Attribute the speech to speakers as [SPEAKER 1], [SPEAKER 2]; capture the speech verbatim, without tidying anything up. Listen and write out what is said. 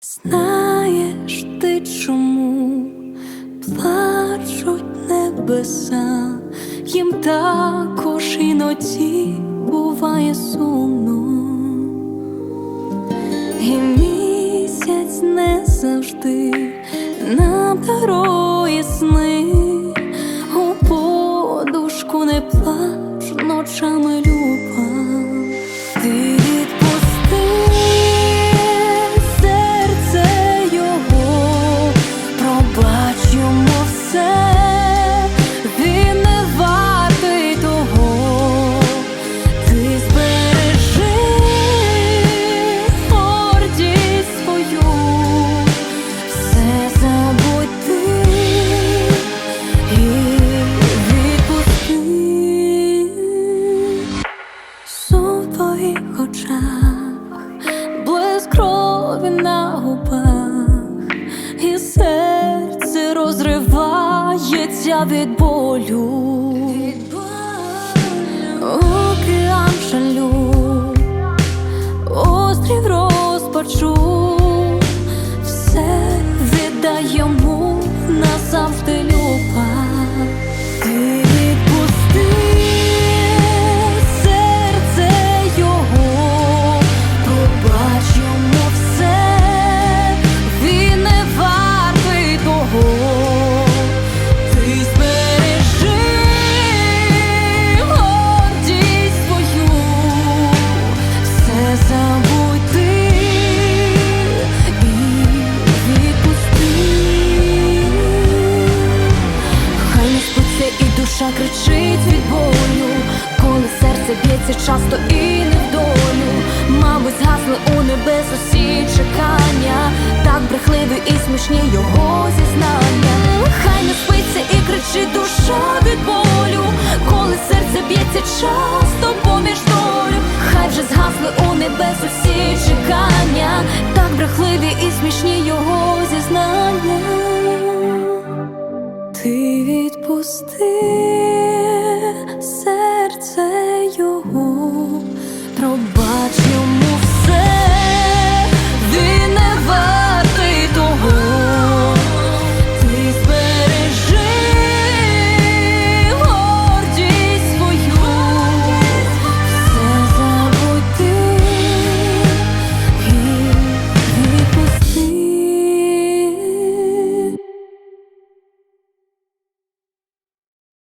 [SPEAKER 1] Знаєш ти, чому плачуть небеса? Їм також іноді буває сумно, і місяць не завжди нам дарує сни. У подушку не плач ночами, люба. Ти відпусти серце його, пробач йому все, він не вартий того. Ти збережи гордість свою, все забудь ти і відпусти. Сум в твоїх очах, блиск крові на губах, і серце розривається від болю. Океан жалю, острів розпачу, все віддай йому назавжди, люба. Ти відпусти серце його, пробач йому все, він не вартий того. Ти збережи гордість свою, все забудь ти і відпусти. Хай не спиться і душа кричить від болю, коли серце б'ється часто і не в долю. Мабуть, згасли у небес усі чекання, так брехливі і смішні його зізнання. Хай не спиться і кричить душа від болю, коли серце б'ється часто поміж долю. Хай вже згасли у небес усі чекання, так брехливі і смішні його зізнання. Ти відпусти серце